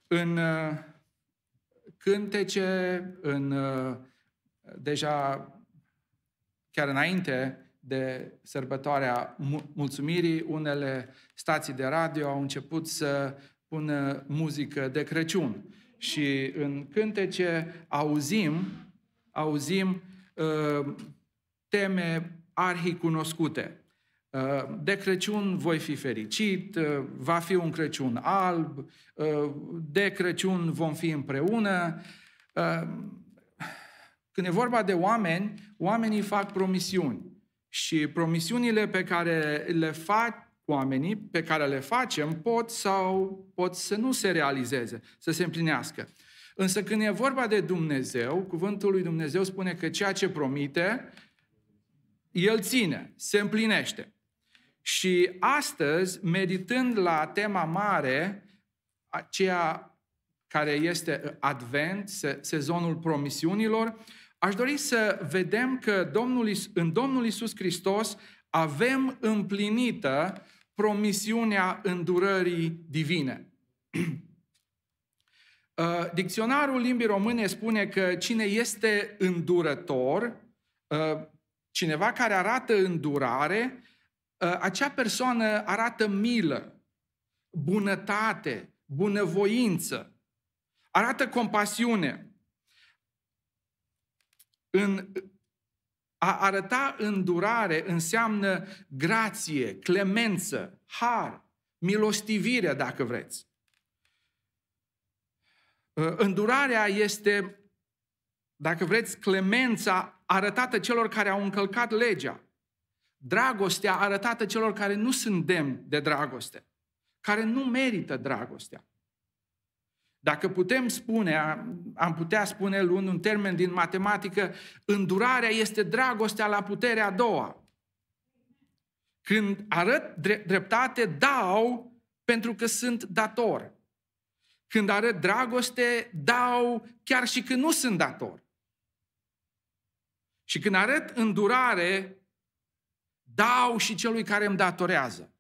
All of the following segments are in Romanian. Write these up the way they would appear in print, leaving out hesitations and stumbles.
În cântece, deja chiar înainte de sărbătoarea mulțumirii, unele stații de radio au început să pună muzică de Crăciun. Și în cântece auzim teme arhicunoscute. De Crăciun voi fi fericit, va fi un Crăciun alb, de Crăciun vom fi împreună. Când e vorba de oameni, oamenii fac promisiuni. Și promisiunile pe care le fac oamenii, pe care le facem, pot să nu se realizeze, să se împlinească. Însă când e vorba de Dumnezeu, cuvântul lui Dumnezeu spune că ceea ce promite, El ține, se împlinește. Și astăzi, meditând la tema mare, aceea care este Advent, sezonul promisiunilor, aș dori să vedem că în Domnul Iisus Hristos avem împlinită promisiunea îndurării divine. Dicționarul limbii române spune că cine este îndurător, cineva care arată îndurare, acea persoană arată milă, bunătate, bunăvoință, arată compasiune. A arăta îndurare înseamnă grație, clemență, har, milostivire, dacă vreți. Îndurarea este, dacă vreți, clemența arătată celor care au încălcat legea. Dragostea arătată celor care nu sunt demni de dragoste, care nu merită dragostea. Dacă putem spune, am putea spune, luând un termen din matematică, îndurarea este dragostea la puterea a doua. Când arăt dreptate, dau pentru că sunt dator. Când arăt dragoste, dau chiar și când nu sunt dator. Și când arăt îndurare, dau și celui care îmi datorează.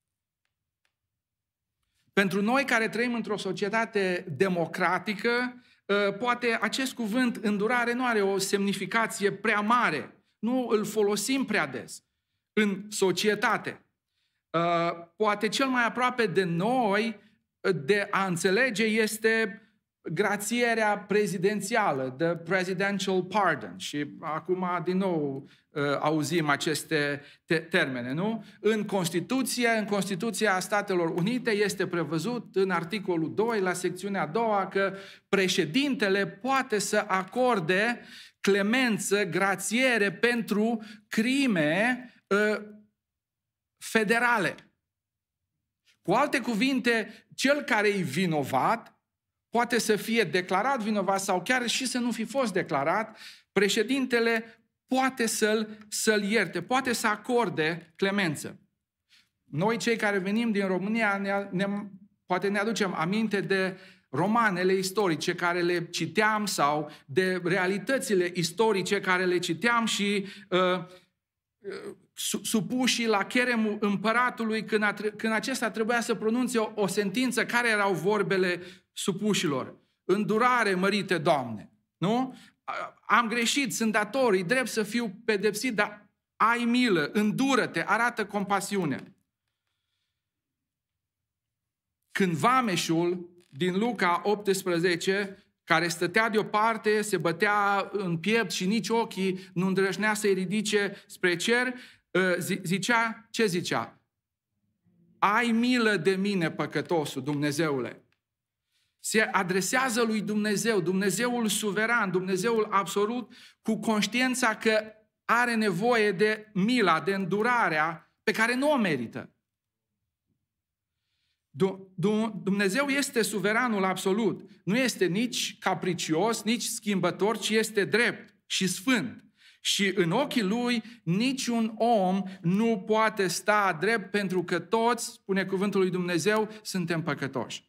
Pentru noi care trăim într-o societate democratică, poate acest cuvânt îndurare nu are o semnificație prea mare. Nu îl folosim prea des în societate. Poate cel mai aproape de noi de a înțelege este grațierea prezidențială, the presidential pardon. Și acum din nou auzim aceste termene, nu? În Constituția Statelor Unite este prevăzut în articolul 2, la secțiunea a doua, că președintele poate să acorde clemență, grațiere pentru crime federale. Cu alte cuvinte, cel care e vinovat poate să fie declarat vinovat sau chiar și să nu fi fost declarat, președintele poate să-l ierte, poate să acorde clemență. Noi, cei care venim din România, poate ne aducem aminte de romanele istorice care le citeam sau de realitățile istorice care le citeam și supușii la cheremul împăratului când acesta trebuia să pronunțe o sentință, care erau vorbele supușilor? Îndurare, mărite Doamne, nu? Am greșit, sunt dator, e drept să fiu pedepsit, dar ai milă, îndură-te, arată compasiune. Când vameșul din Luca 18, care stătea deoparte, se bătea în piept și nici ochii nu îndrăznea să-i ridice spre cer, zicea, ce zicea? Ai milă de mine, păcătosul, Dumnezeule. Se adresează lui Dumnezeu, Dumnezeul suveran, Dumnezeul absolut, cu conștiința că are nevoie de mila, de îndurarea pe care nu o merită. Dumnezeu este suveranul absolut. Nu este nici capricios, nici schimbător, ci este drept și sfânt. Și în ochii lui niciun om nu poate sta drept, pentru că toți, spune cuvântul lui Dumnezeu, suntem păcătoși.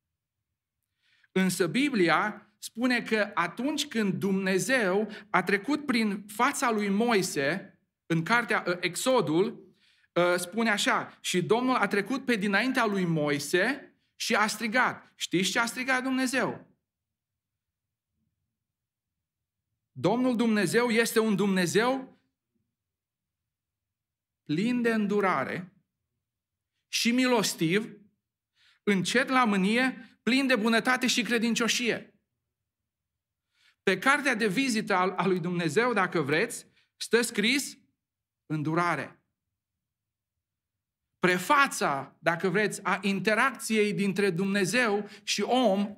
Însă Biblia spune că atunci când Dumnezeu a trecut prin fața lui Moise, în cartea Exodul, spune așa, și Domnul a trecut pe dinaintea lui Moise și a strigat. Știți ce a strigat Dumnezeu? Domnul Dumnezeu este un Dumnezeu plin de îndurare și milostiv, încet la mânie, plin de bunătate și credincioșie. Pe cartea de vizită a lui Dumnezeu, dacă vreți, stă scris îndurare. Prefața, dacă vreți, a interacției dintre Dumnezeu și om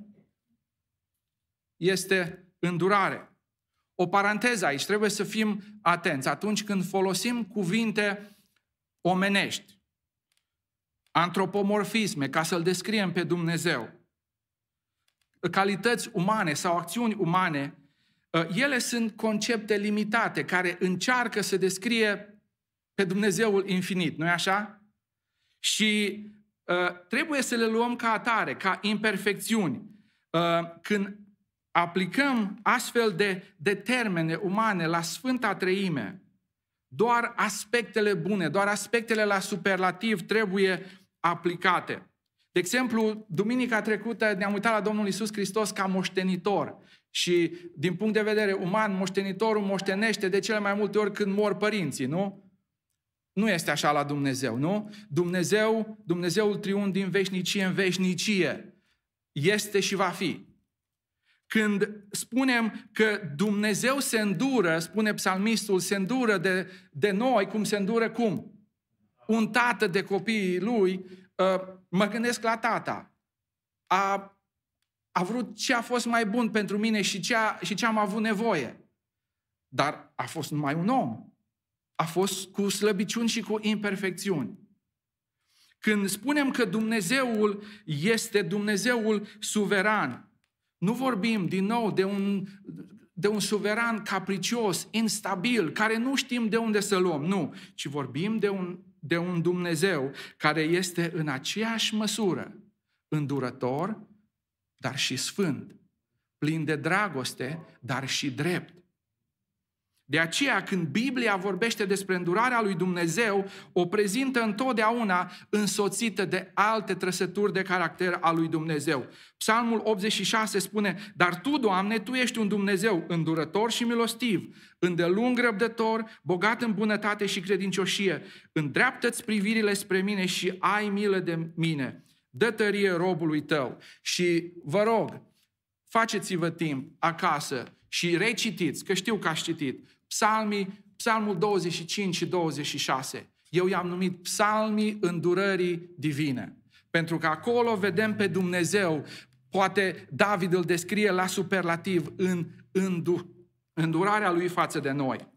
este îndurare. O paranteză aici, trebuie să fim atenți. Atunci când folosim cuvinte omenești, antropomorfisme, ca să-L descriem pe Dumnezeu, calități umane sau acțiuni umane, ele sunt concepte limitate care încearcă să descrie pe Dumnezeul infinit, nu-i așa? Și trebuie să le luăm ca atare, ca imperfecțiuni. Când aplicăm astfel de termene umane la Sfânta Treime, doar aspectele bune, doar aspectele la superlativ trebuie aplicate. De exemplu, duminica trecută ne-am uitat la Domnul Iisus Hristos ca moștenitor. Și din punct de vedere uman, moștenitorul moștenește de cele mai multe ori când mor părinții, nu? Nu este așa la Dumnezeu, nu? Dumnezeul triumf din veșnicie în veșnicie este și va fi. Când spunem că Dumnezeu se îndură, spune psalmistul, se îndură de noi, cum se îndură cum? Un tată de copiii lui, mă gândesc la tata. A vrut ce a fost mai bun pentru mine și ce am avut nevoie. Dar a fost numai un om. A fost cu slăbiciuni și cu imperfecțiuni. Când spunem că Dumnezeul este Dumnezeul suveran, nu vorbim din nou de un suveran capricios, instabil, care nu știm de unde să luăm, nu, ci vorbim de un Dumnezeu care este în aceeași măsură îndurător, dar și sfânt, plin de dragoste, dar și drept. De aceea, când Biblia vorbește despre îndurarea lui Dumnezeu, o prezintă întotdeauna însoțită de alte trăsături de caracter al lui Dumnezeu. Psalmul 86 spune: dar Tu, Doamne, Tu ești un Dumnezeu îndurător și milostiv, îndelung răbdător, bogat în bunătate și credincioșie. Îndreaptă-ți privirile spre mine și ai milă de mine. Dă tărie robului Tău. Și vă rog, faceți-vă timp acasă și recitiți, că știu că ați citit, Psalmul 25 și 26. Eu i-am numit psalmii îndurării divine. Pentru că acolo vedem pe Dumnezeu, poate David îl descrie la superlativ în îndurarea lui față de noi.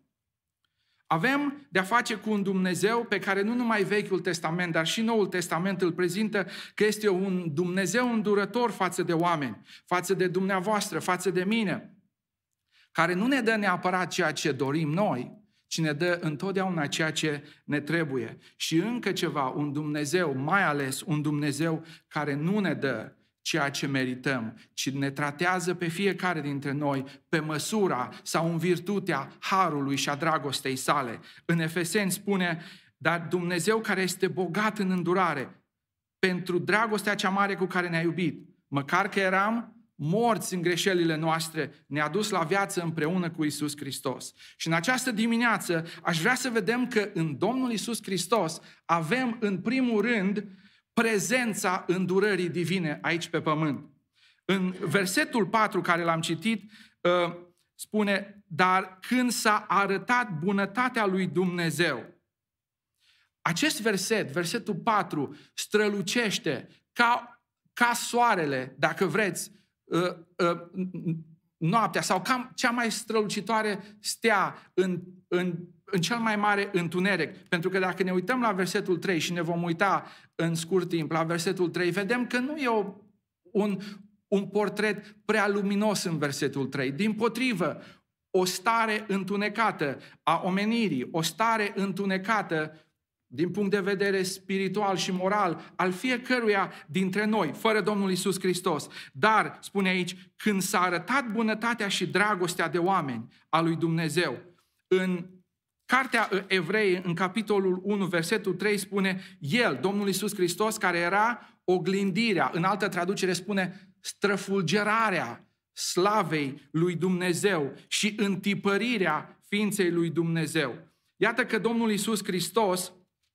Avem de-a face cu un Dumnezeu pe care nu numai Vechiul Testament, dar și Noul Testament îl prezintă că este un Dumnezeu îndurător față de oameni, față de dumneavoastră, față de mine, care nu ne dă neapărat ceea ce dorim noi, ci ne dă întotdeauna ceea ce ne trebuie. Și încă ceva, un Dumnezeu, mai ales un Dumnezeu care nu ne dă ceea ce merităm, ci ne tratează pe fiecare dintre noi pe măsura sau în virtutea harului și a dragostei sale. În Efeseni spune: dar Dumnezeu care este bogat în îndurare, pentru dragostea cea mare cu care ne-a iubit, măcar că eram morți în greșelile noastre, ne-a dus la viață împreună cu Iisus Hristos. Și în această dimineață aș vrea să vedem că în Domnul Iisus Hristos avem în primul rând prezența îndurării divine aici pe pământ. În versetul 4 care l-am citit spune: dar când s-a arătat bunătatea lui Dumnezeu. Acest verset, versetul 4, strălucește ca soarele, dacă vreți, noaptea sau cam cea mai strălucitoare stea în cel mai mare întuneric. Pentru că dacă ne uităm la versetul 3 și ne vom uita în scurt timp la versetul 3, vedem că nu e un portret prea luminos în versetul 3. Dimpotrivă, o stare întunecată a omenirii, o stare întunecată din punct de vedere spiritual și moral al fiecăruia dintre noi, fără Domnul Iisus Hristos. Dar, spune aici, când s-a arătat bunătatea și dragostea de oameni a lui Dumnezeu, în Cartea Evrei, în capitolul 1, versetul 3, spune: El, Domnul Iisus Hristos, care era oglindirea, în altă traducere spune străfulgerarea slavei lui Dumnezeu și întipărirea ființei lui Dumnezeu. Iată că Domnul Iisus Hristos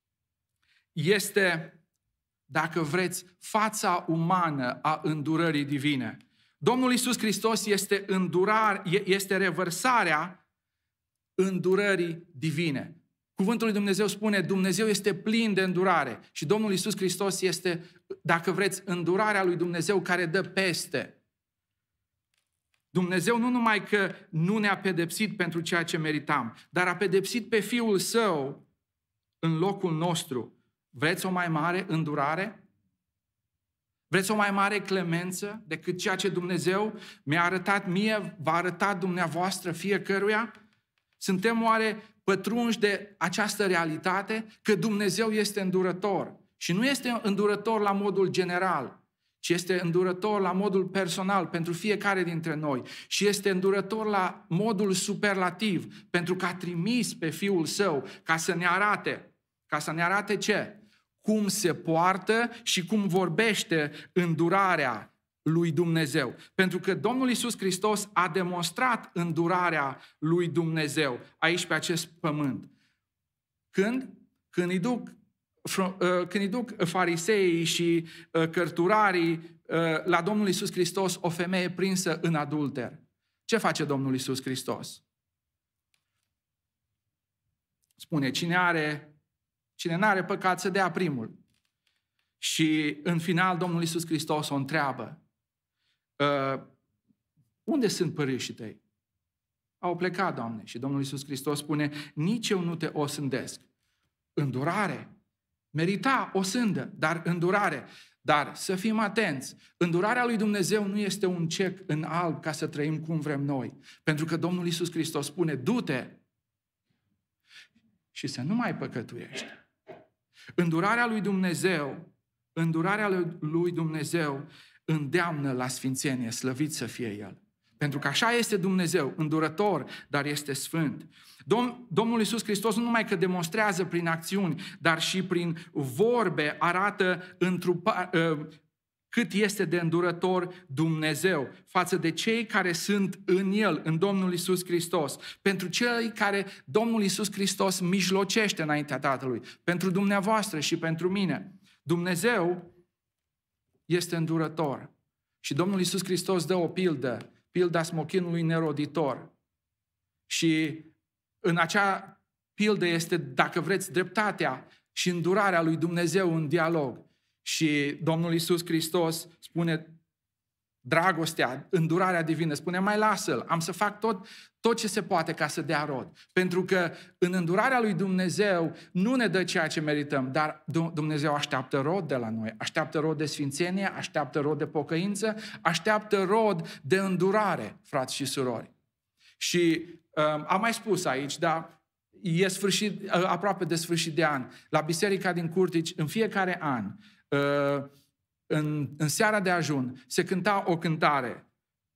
este, dacă vreți, fața umană a îndurării divine. Domnul Iisus Hristos este revărsarea îndurării divine. Cuvântul lui Dumnezeu spune, Dumnezeu este plin de îndurare și Domnul Iisus Hristos este, dacă vreți, îndurarea lui Dumnezeu care dă peste. Dumnezeu nu numai că nu ne-a pedepsit pentru ceea ce meritam, dar a pedepsit pe Fiul Său în locul nostru. Vreți o mai mare îndurare? Vreți o mai mare clemență decât ceea ce Dumnezeu mi-a arătat mie, v-a arătat dumneavoastră fiecăruia? Suntem oare pătrunși de această realitate că Dumnezeu este îndurător? Și nu este îndurător la modul general, ci este îndurător la modul personal pentru fiecare dintre noi. Și este îndurător la modul superlativ, pentru că a trimis pe Fiul Său ca să ne arate ce? Cum se poartă și cum vorbește îndurarea lui Dumnezeu. Pentru că Domnul Iisus Hristos a demonstrat îndurarea lui Dumnezeu aici pe acest pământ. Când? Când îi duc fariseii și cărturarii la Domnul Iisus Hristos o femeie prinsă în adulter. Ce face Domnul Iisus Hristos? Spune, cine n-are păcat să dea primul. Și în final Domnul Iisus Hristos o întreabă, unde sunt părâșii tăi? Au plecat, Doamne. Și Domnul Iisus Hristos spune, nici eu nu te osândesc. Îndurare. Merita o sândă, dar îndurare. Dar să fim atenți, îndurarea lui Dumnezeu nu este un cec în alb ca să trăim cum vrem noi. Pentru că Domnul Iisus Hristos spune, du-te și să nu mai păcătuiești. Îndurarea lui Dumnezeu îndeamnă la sfințenie, slăvit să fie El. Pentru că așa este Dumnezeu, îndurător, dar este sfânt. Domnul Iisus Hristos nu numai că demonstrează prin acțiuni, dar și prin vorbe arată cât este de îndurător Dumnezeu față de cei care sunt în El, în Domnul Iisus Hristos. Pentru cei care Domnul Iisus Hristos mijlocește înaintea Tatălui. Pentru dumneavoastră și pentru mine. Dumnezeu este îndurător. Și Domnul Iisus Hristos dă o pildă, pilda smochinului neroditor. Și în acea pildă este, dacă vreți, dreptatea și îndurarea lui Dumnezeu în dialog. Și Domnul Iisus Hristos spune dragostea, îndurarea divină, spune mai lasă-l, am să fac tot ce se poate ca să dea rod. Pentru că în îndurarea lui Dumnezeu nu ne dă ceea ce merităm, dar Dumnezeu așteaptă rod de la noi, așteaptă rod de sfințenie, așteaptă rod de pocăință, așteaptă rod de îndurare, frați și surori. Și am mai spus aici, dar e aproape de sfârșit de an, la Biserica din Curtici, în fiecare an, în seara de ajun, se cânta o cântare.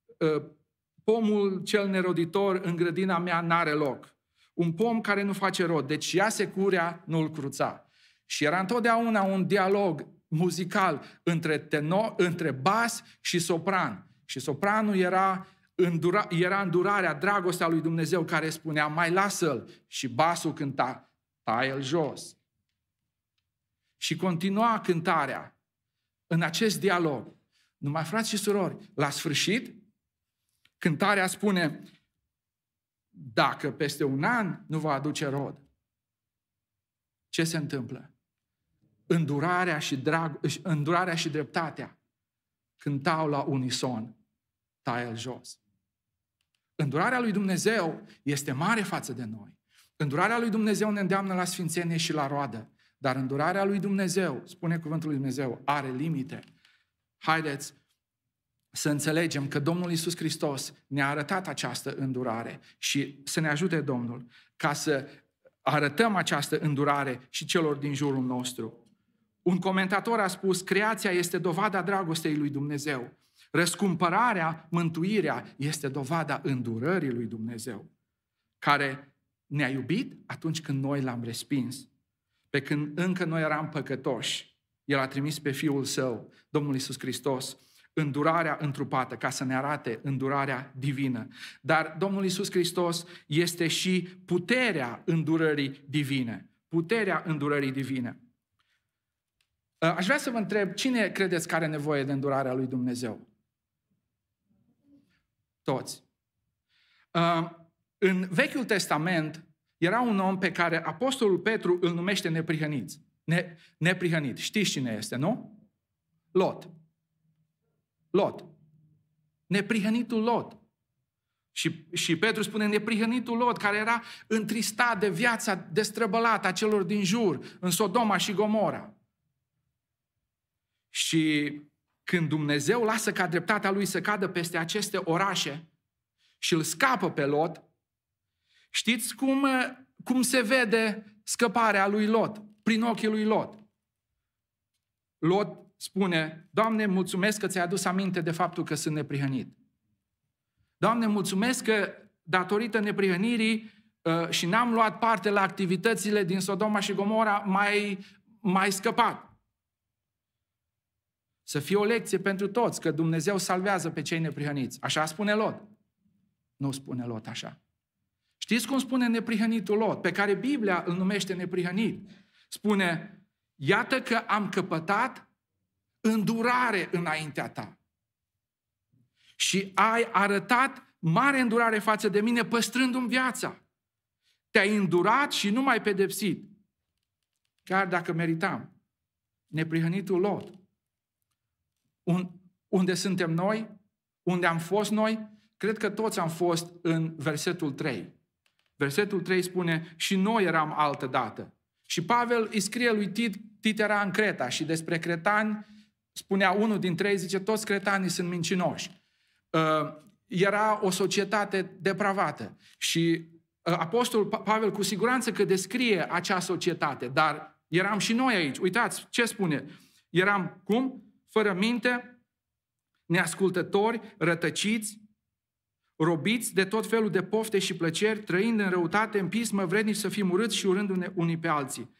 Pomul cel neroditor în grădina mea n-are loc. Un pom care nu face rod, deci ia securea, nu-l cruța. Și era întotdeauna un dialog muzical între bas și sopran. Și sopranul era îndurarea, dragostea lui Dumnezeu care spunea, mai lasă-l. Și basul cânta, tai-l jos. Și continua cântarea în acest dialog. Numai, frați și surori, la sfârșit, cântarea spune, dacă peste un an nu va aduce rod, ce se întâmplă? Îndurarea și dreptatea cântau la unison, tai-l jos. Îndurarea lui Dumnezeu este mare față de noi. Îndurarea lui Dumnezeu ne îndeamnă la sfințenie și la roadă. Dar îndurarea lui Dumnezeu, spune cuvântul lui Dumnezeu, are limite. Haideți să înțelegem că Domnul Iisus Hristos ne-a arătat această îndurare și să ne ajute Domnul ca să arătăm această îndurare și celor din jurul nostru. Un comentator a spus, creația este dovada dragostei lui Dumnezeu. Răscumpărarea, mântuirea este dovada îndurării lui Dumnezeu, care ne-a iubit atunci când noi l-am respins. Pe când încă noi eram păcătoși, El a trimis pe Fiul Său, Domnul Iisus Hristos, îndurarea întrupată, ca să ne arate îndurarea divină. Dar Domnul Iisus Hristos este și puterea îndurării divine. Puterea îndurării divine. Aș vrea să vă întreb, cine credeți că are nevoie de îndurarea lui Dumnezeu? Toți. În Vechiul Testament era un om pe care Apostolul Petru îl numește neprihănit. Știți cine este, nu? Lot. Neprihănitul Lot. Și Petru spune neprihănitul Lot, care era întristat de viața destrăbălată a celor din jur, în Sodoma și Gomora. Și când Dumnezeu lasă ca dreptatea lui să cadă peste aceste orașe și îl scapă pe Lot, știți cum se vede scăparea lui Lot, prin ochii lui Lot? Lot spune, Doamne, mulțumesc că ți-ai adus aminte de faptul că sunt neprihănit. Doamne, mulțumesc că datorită neprihănirii și n-am luat parte la activitățile din Sodoma și Gomora, mai scăpat. Să fie o lecție pentru toți, că Dumnezeu salvează pe cei neprihăniți. Așa spune Lot. Nu spune Lot așa. Știți cum spune neprihănitul Lot, pe care Biblia îl numește neprihănit? Spune, iată că am căpătat îndurare înaintea ta. Și ai arătat mare îndurare față de mine, păstrându-mi viața. Te-ai îndurat și nu m-ai pedepsit. Chiar dacă meritam. Neprihănitul Lot. Unde suntem noi? Unde am fost noi? Cred că toți am fost în versetul 3. Versetul 3 spune, și noi eram altădată. Și Pavel îi scrie lui Tit era în Creta și despre cretani spunea unul din 3, zice, toți cretanii sunt mincinoși. Era o societate depravată. Și Apostolul Pavel cu siguranță că descrie acea societate, dar eram și noi aici. Uitați ce spune. Eram cum? Fără minte, neascultători, rătăciți, robiți de tot felul de pofte și plăceri, trăind în răutate, în pismă, vrednici să fim urâți și urându-ne unii pe alții.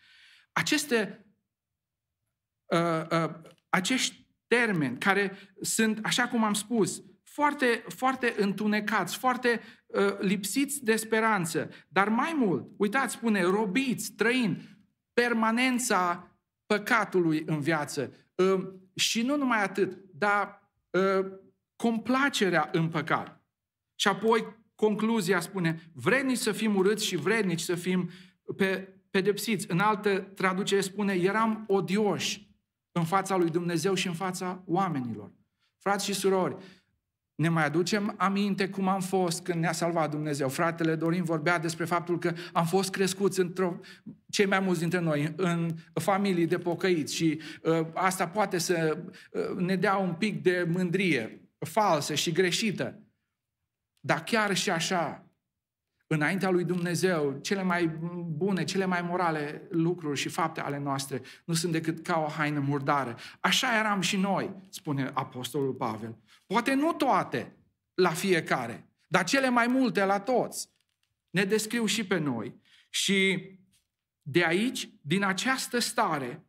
Acești termeni care sunt, așa cum am spus, foarte, foarte întunecați, foarte lipsiți de speranță, dar mai mult, uitați, spune, robiți, trăind, permanența păcatului în viață. Și nu numai atât, dar complacerea în păcat. Și apoi concluzia spune, vrednici să fim urâți și vrednici să fim pedepsiți. În altă traducere spune, eram odioși în fața lui Dumnezeu și în fața oamenilor. Frați și surori, ne mai aducem aminte cum am fost când ne-a salvat Dumnezeu. Fratele Dorin vorbea despre faptul că am fost crescuți cei mai mulți dintre noi în familii de pocăiți și asta poate să ne dea un pic de mândrie falsă și greșită. Dar chiar și așa, înaintea lui Dumnezeu, cele mai bune, cele mai morale lucruri și fapte ale noastre nu sunt decât ca o haină murdară. Așa eram și noi, spune Apostolul Pavel. Poate nu toate la fiecare, dar cele mai multe la toți. Ne descriu și pe noi. Și de aici, din această stare,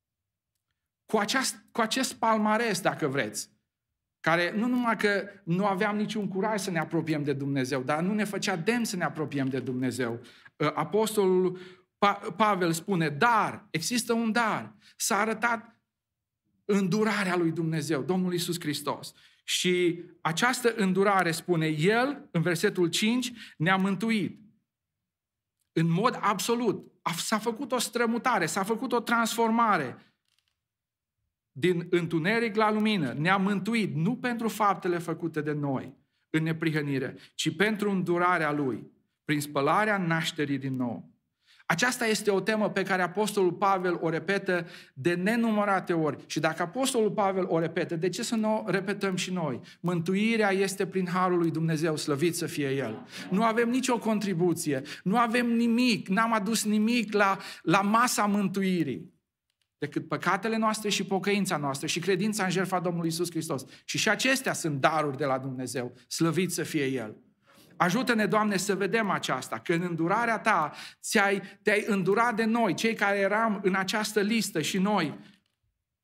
cu acest palmares, dacă vreți, care nu numai că nu aveam niciun curaj să ne apropiem de Dumnezeu, dar nu ne făcea demn să ne apropiem de Dumnezeu. Apostolul Pavel spune, dar, există un dar, s-a arătat îndurarea lui Dumnezeu, Domnul Iisus Hristos. Și această îndurare, spune El, în versetul 5, ne-a mântuit. În mod absolut. S-a făcut o strămutare, s-a făcut o transformare din întuneric la lumină. Ne-a mântuit, nu pentru faptele făcute de noi în neprihănire, ci pentru îndurarea Lui, prin spălarea nașterii din nou. Aceasta este o temă pe care Apostolul Pavel o repetă de nenumărate ori. Și dacă Apostolul Pavel o repetă, de ce să nu o repetăm și noi? Mântuirea este prin harul lui Dumnezeu, slăvit să fie El. Nu avem nicio contribuție, nu avem nimic, n-am adus nimic la masa mântuirii, decât păcatele noastre și pocăința noastră și credința în jertfa Domnului Iisus Hristos. Și acestea sunt daruri de la Dumnezeu, slăvit să fie El. Ajută-ne, Doamne, să vedem aceasta, că în îndurarea Ta te-ai îndurat de noi, cei care eram în această listă și noi,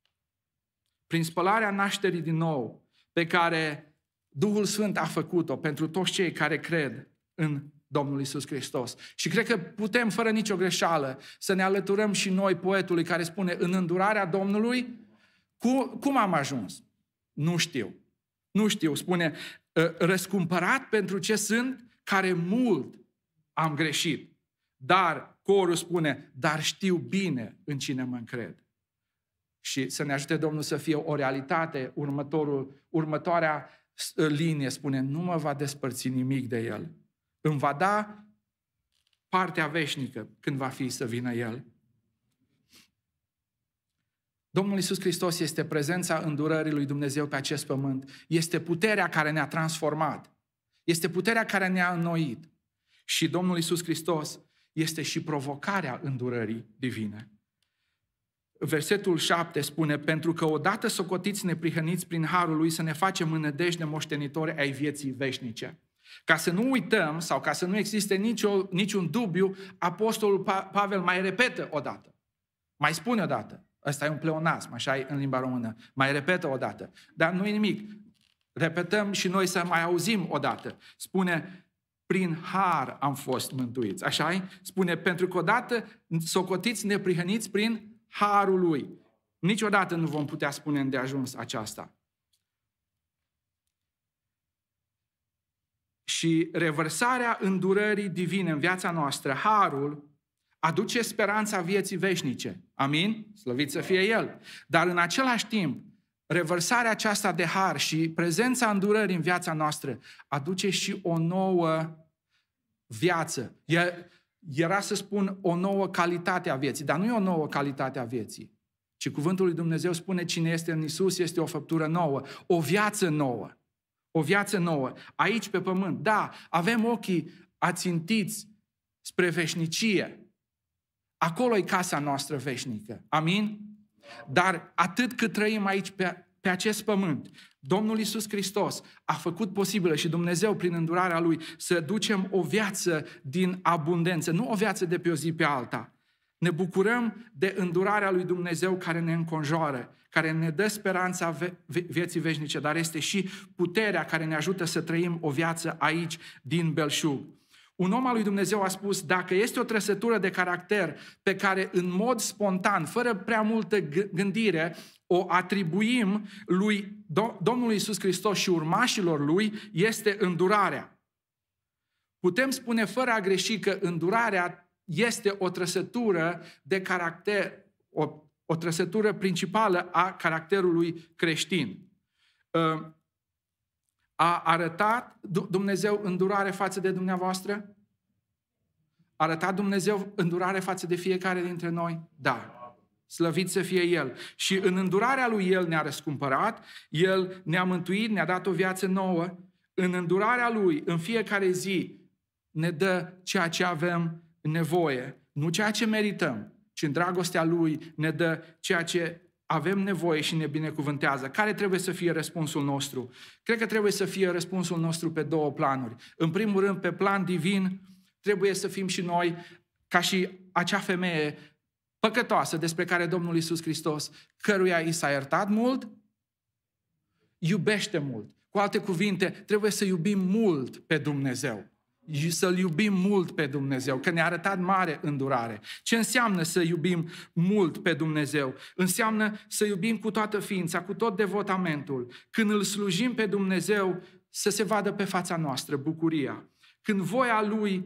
prin spălarea nașterii din nou, pe care Duhul Sfânt a făcut-o pentru toți cei care cred în Domnul Iisus Hristos. Și cred că putem, fără nicio greșeală, să ne alăturăm și noi poetului care spune, în îndurarea Domnului, cum am ajuns? Nu știu. Nu știu, spune, răscumpărat pentru ce sunt, care mult am greșit. Dar, corul spune, dar știu bine în cine mă încred. Și să ne ajute Domnul să fie o realitate, următoarea linie spune, nu mă va despărți nimic de El. Îmi va da partea veșnică când va fi să vină El. Domnul Iisus Hristos este prezența îndurării lui Dumnezeu pe acest pământ. Este puterea care ne-a transformat. Este puterea care ne-a înnoit. Și Domnul Iisus Hristos este și provocarea îndurării divine. Versetul 7 spune, pentru că odată socotiți neprihăniți prin harul lui să ne facem în nădejde moștenitori ai vieții veșnice. Ca să nu uităm sau ca să nu existe niciun dubiu, Apostolul Pavel mai repetă odată. Mai spune odată. Ăsta e un pleonasm, așa e în limba română. Mai repetă odată. Dar nu e nimic. Repetăm și noi să mai auzim odată. Spune, prin har am fost mântuiți. Așa e? Spune, pentru că odată socotiți neprihăniți prin harul lui. Niciodată nu vom putea spune îndeajuns aceasta. Și revărsarea îndurării divine în viața noastră, harul, aduce speranța vieții veșnice. Amin? Slăvit să fie El. Dar în același timp, revărsarea aceasta de har și prezența îndurării în viața noastră aduce și o nouă viață. Era să spun o nouă calitate a vieții, dar nu e o nouă calitate a vieții, ci cuvântul lui Dumnezeu spune cine este în Iisus este o făptură nouă, o viață nouă. O viață nouă. Aici pe pământ, da, avem ochii ațintiți spre veșnicie. Acolo e casa noastră veșnică. Amin? Dar atât cât trăim aici pe acest pământ, Domnul Iisus Hristos a făcut posibilă și Dumnezeu prin îndurarea Lui să ducem o viață din abundență, nu o viață de pe o zi pe alta. Ne bucurăm de îndurarea lui Dumnezeu care ne înconjoară, care ne dă speranța vieții veșnice, dar este și puterea care ne ajută să trăim o viață aici din belșug. Un om al lui Dumnezeu a spus, dacă este o trăsătură de caracter pe care în mod spontan, fără prea multă gândire, o atribuim lui Domnului Iisus Hristos și urmașilor Lui, este îndurarea. Putem spune fără a greși că îndurarea este o trăsătură de caracter, o trăsătură principală a caracterului creștin. A arătat Dumnezeu îndurare față de dumneavoastră? A arătat Dumnezeu îndurare față de fiecare dintre noi? Da. Slăvit să fie El. Și în îndurarea Lui El ne-a răscumpărat, El ne-a mântuit, ne-a dat o viață nouă. În îndurarea Lui, în fiecare zi, ne dă ceea ce avem nevoie. Nu ceea ce merităm, ci în dragostea Lui ne dă ceea ce avem nevoie și ne binecuvântează. Care trebuie să fie răspunsul nostru? Cred că trebuie să fie răspunsul nostru pe două planuri. În primul rând, pe plan divin, trebuie să fim și noi ca și acea femeie păcătoasă despre care Domnul Iisus Hristos, căruia i s-a iertat mult, iubește mult. Cu alte cuvinte, trebuie să iubim mult pe Dumnezeu. Să-L iubim mult pe Dumnezeu, că ne-a arătat mare îndurare. Ce înseamnă să iubim mult pe Dumnezeu? Înseamnă să iubim cu toată ființa, cu tot devotamentul. Când îl slujim pe Dumnezeu, să se vadă pe fața noastră bucuria. Când voia Lui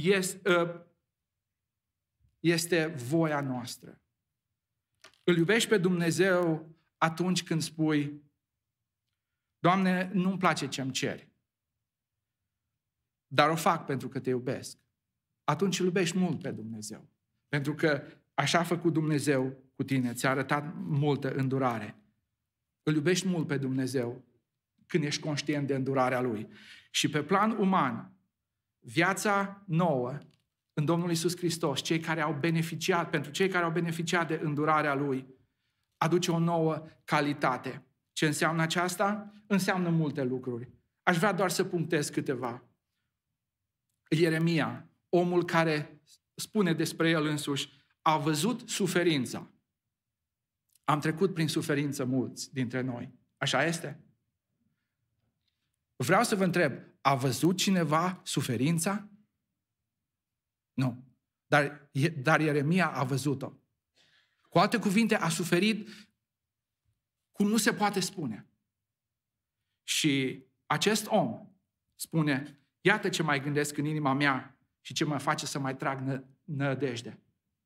este voia noastră. Îl iubești pe Dumnezeu atunci când spui, Doamne, nu-mi place ce-mi ceri, dar o fac pentru că te iubesc. Atunci îl iubești mult pe Dumnezeu. Pentru că așa a făcut Dumnezeu cu tine, ți-a arătat multă îndurare. Îl iubești mult pe Dumnezeu când ești conștient de îndurarea Lui. Și pe plan uman, viața nouă în Domnul Iisus Hristos, pentru cei care au beneficiat de îndurarea Lui, aduce o nouă calitate. Ce înseamnă aceasta? Înseamnă multe lucruri. Aș vrea doar să punctez câteva. Ieremia, omul care spune despre el însuși, a văzut suferința. Am trecut prin suferință mulți dintre noi. Așa este? Vreau să vă întreb, a văzut cineva suferința? Nu. Dar Ieremia a văzut-o. Cu alte cuvinte, a suferit cum nu se poate spune. Și acest om spune, iată ce mai gândesc în inima mea și ce mă face să mai trag nădejde.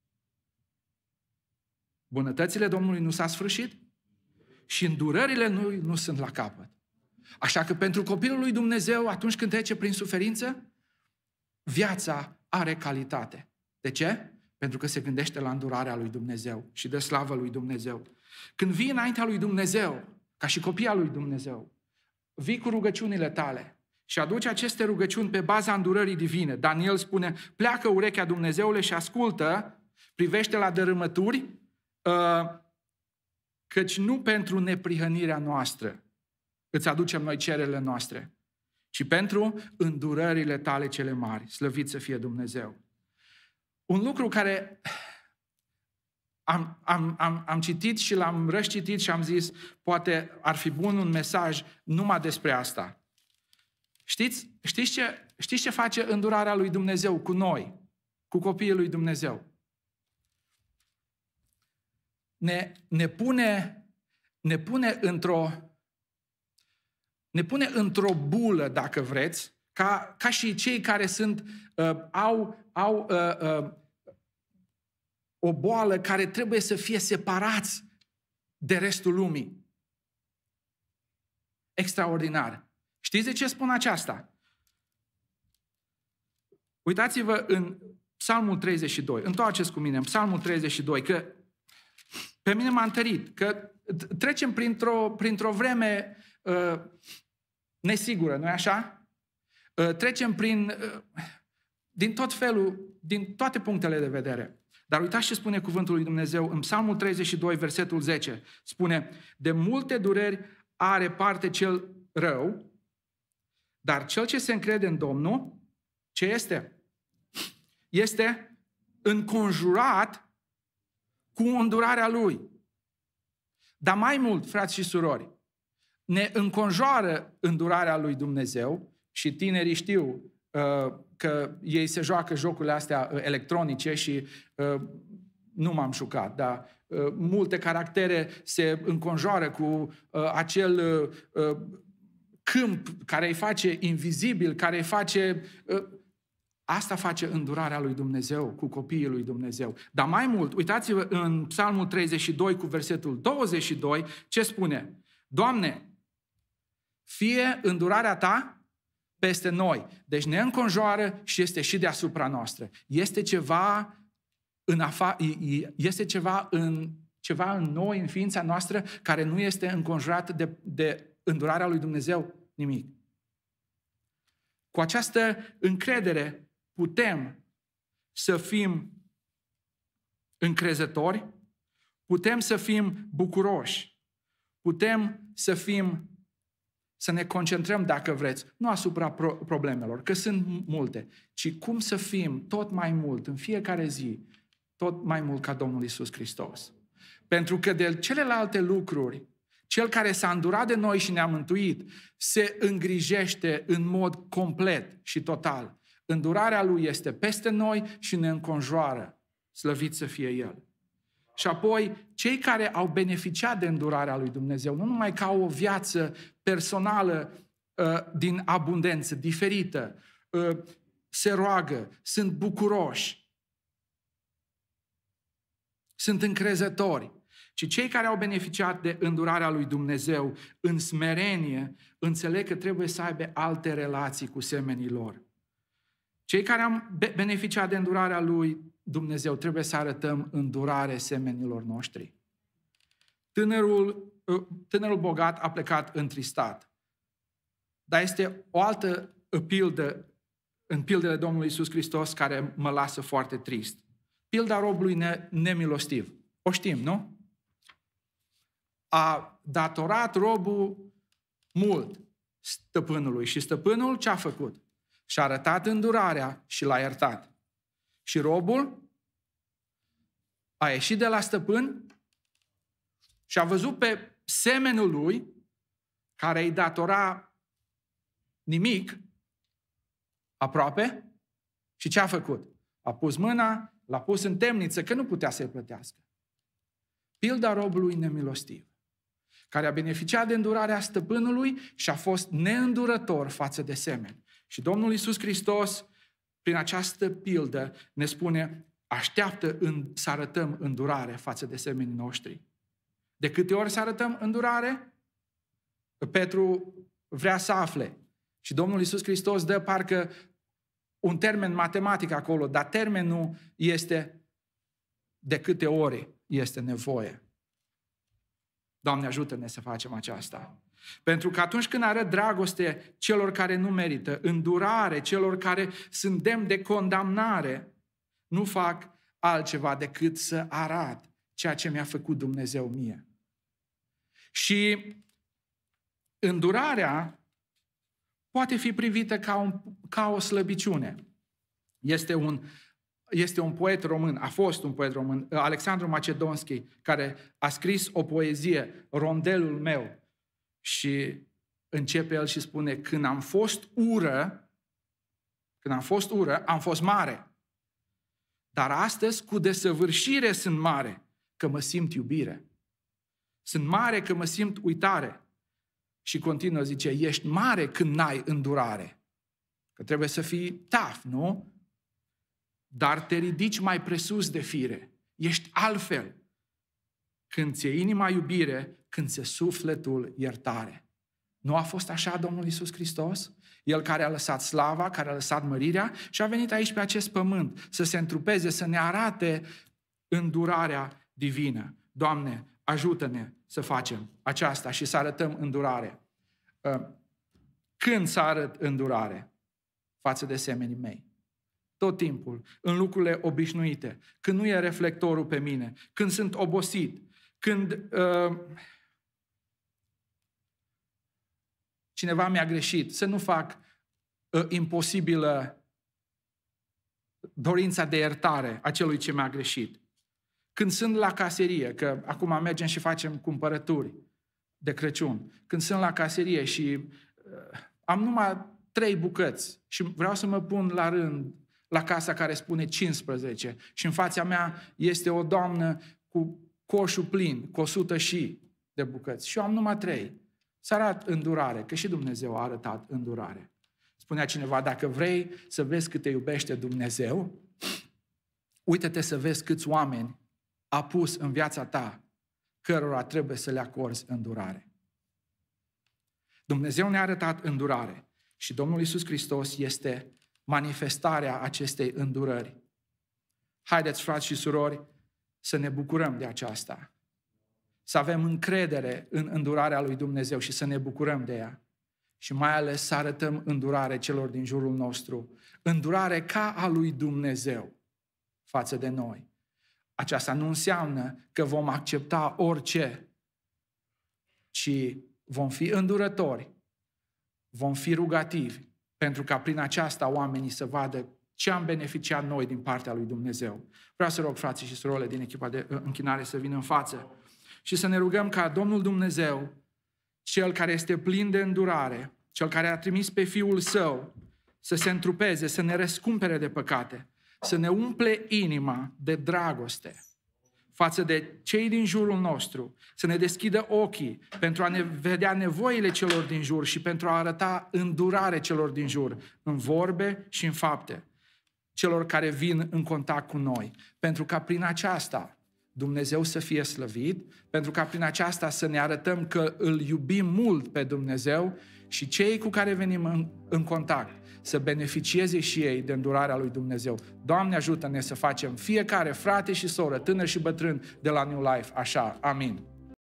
Bunătățile Domnului nu s-a sfârșit și îndurările nu sunt la capăt. Așa că pentru copilul lui Dumnezeu, atunci când trece prin suferință, viața are calitate. De ce? Pentru că se gândește la îndurarea lui Dumnezeu și de slavă lui Dumnezeu. Când vii înaintea lui Dumnezeu, ca și copii al lui Dumnezeu, vii cu rugăciunile tale și aduci aceste rugăciuni pe baza îndurării divine. Daniel spune, pleacă urechea Dumnezeule și ascultă, privește la dărâmături, căci nu pentru neprihănirea noastră îți aducem noi cererile noastre, ci pentru îndurările tale cele mari. Slăvit să fie Dumnezeu. Un lucru care am citit și l-am răscitit și am zis, poate ar fi bun un mesaj numai despre asta. Știți ce face îndurarea lui Dumnezeu cu noi, cu copiii lui Dumnezeu? Ne pune într-o bulă, dacă vreți, ca și cei care au o boală care trebuie să fie separați de restul lumii. Extraordinar. Știți de ce spun aceasta? Uitați-vă în Psalmul 32. Întoarceți cu mine în Psalmul 32, că pe mine m-a întărit, că trecem printr-o vreme nesigură, nu-i așa? Trecem din tot felul, din toate punctele de vedere. Dar uitați ce spune cuvântul lui Dumnezeu în Psalmul 32, versetul 10. Spune, de multe dureri are parte cel rău, dar cel ce se încrede în Domnul, ce este? Este înconjurat cu îndurarea Lui. Dar mai mult, frați și surori, ne înconjoară îndurarea lui Dumnezeu și tinerii știu că ei se joacă jocurile astea electronice și nu m-am jucat, dar multe caractere se înconjoară cu acel câmp care îi face invizibil, care îi face... Asta face îndurarea lui Dumnezeu cu copiii lui Dumnezeu. Dar mai mult, uitați-vă în Psalmul 32 cu versetul 22, ce spune? Doamne, fie îndurarea Ta peste noi. Deci ne înconjoară și este și deasupra noastră. Este ceva în noi, în ființa noastră, care nu este înconjurat de îndurarea lui Dumnezeu? Nimic. Cu această încredere putem să fim încrezători, putem să fim bucuroși, putem să ne concentrăm, dacă vreți, nu asupra problemelor, că sunt multe, ci cum să fim tot mai mult, în fiecare zi, tot mai mult ca Domnul Iisus Hristos. Pentru că de celelalte lucruri, Cel care s-a îndurat de noi și ne-a mântuit, se îngrijește în mod complet și total. Îndurarea Lui este peste noi și ne înconjoară. Slăvit să fie El. Și apoi, cei care au beneficiat de îndurarea lui Dumnezeu, nu numai ca o viață personală din abundență, diferită, se roagă, sunt bucuroși, sunt încrezători, ci cei care au beneficiat de îndurarea lui Dumnezeu în smerenie, înțeleg că trebuie să aibă alte relații cu semenii lor. Cei care am beneficiat de îndurarea lui Dumnezeu trebuie să arătăm îndurare semenilor noștri. Tânărul bogat a plecat întristat. Dar este o altă pildă în pildele Domnului Iisus Hristos care mă lasă foarte trist. Pilda robului nemilostiv. O știm, nu? A datorat robul mult stăpânului și stăpânul ce a făcut? Și-a arătat îndurarea și l-a iertat. Și robul a ieșit de la stăpân și a văzut pe semenul lui, care îi datora nimic, aproape, și ce a făcut? A pus mâna, l-a pus în temniță, că nu putea să-i plătească. Pilda robului nemilostiv, care a beneficiat de îndurarea stăpânului și a fost neîndurător față de semeni. Și Domnul Iisus Hristos, prin această pildă, ne spune, așteaptă să arătăm îndurare față de semenii noștri. De câte ori să arătăm îndurare? Petru vrea să afle. Și Domnul Iisus Hristos dă parcă un termen matematic acolo, dar termenul este de câte ori este nevoie. Doamne, ajută-ne să facem aceasta. Pentru că atunci când arăt dragoste celor care nu merită, îndurare celor care sunt demni de condamnare, nu fac altceva decât să arăt ceea ce mi-a făcut Dumnezeu mie. Și îndurarea poate fi privită ca o slăbiciune. Este un poet român, a fost un poet român, Alexandru Macedonski, care a scris o poezie, Rondelul meu, și începe el și spune, când am fost ură, am fost mare. Dar astăzi, cu desăvârșire sunt mare, că mă simt iubire. Sunt mare că mă simt uitare. Și continuă, zice, ești mare când n-ai îndurare. Că trebuie să fii tough, nu? Dar te ridici mai presus de fire. Ești altfel. Când ți-e inima iubire, când ți-e sufletul iertare. Nu a fost așa Domnul Iisus Hristos? El care a lăsat slava, care a lăsat mărirea și a venit aici pe acest pământ să se întrupeze, să ne arate îndurarea divină. Doamne, ajută-ne să facem aceasta și să arătăm îndurare. Când să arăt îndurare față de semenii mei? Tot timpul, în lucrurile obișnuite, când nu e reflectorul pe mine, când sunt obosit, când cineva mi-a greșit, să nu fac imposibilă dorința de iertare a celui ce mi-a greșit. Când sunt la caserie, că acum mergem și facem cumpărături de Crăciun, când sunt la caserie și am numai 3 bucăți și vreau să mă pun la rând la casa care spune 15 și în fața mea este o doamnă cu coșul plin, cu 100 și de bucăți și eu am numai 3. Să arăt îndurare, că și Dumnezeu a arătat îndurare. Spunea cineva, dacă vrei să vezi cât te iubește Dumnezeu, uită-te să vezi câți oameni a pus în viața ta cărora trebuie să le acorzi îndurare. Dumnezeu ne-a arătat îndurare și Domnul Iisus Hristos este manifestarea acestei îndurări. Haideți, frați și surori, să ne bucurăm de aceasta. Să avem încredere în îndurarea lui Dumnezeu și să ne bucurăm de ea. Și mai ales să arătăm îndurare celor din jurul nostru. Îndurare ca a lui Dumnezeu față de noi. Aceasta nu înseamnă că vom accepta orice, ci vom fi îndurători, vom fi rugativi, pentru ca prin aceasta oamenii să vadă ce am beneficiat noi din partea lui Dumnezeu. Vreau să rog frații și surorile din echipa de închinare să vină în față și să ne rugăm ca Domnul Dumnezeu, Cel care este plin de îndurare, Cel care a trimis pe Fiul Său să se întrupeze, să ne răscumpere de păcate, să ne umple inima de dragoste față de cei din jurul nostru, să ne deschidă ochii pentru a ne vedea nevoile celor din jur și pentru a arăta îndurare celor din jur, în vorbe și în fapte, celor care vin în contact cu noi. Pentru ca prin aceasta Dumnezeu să fie slăvit, pentru ca prin aceasta să ne arătăm că îl iubim mult pe Dumnezeu și cei cu care venim în contact să beneficieze și ei de îndurarea lui Dumnezeu. Doamne, ajută-ne să facem fiecare frate și soră, tânăr și bătrân de la New Life așa. Amin.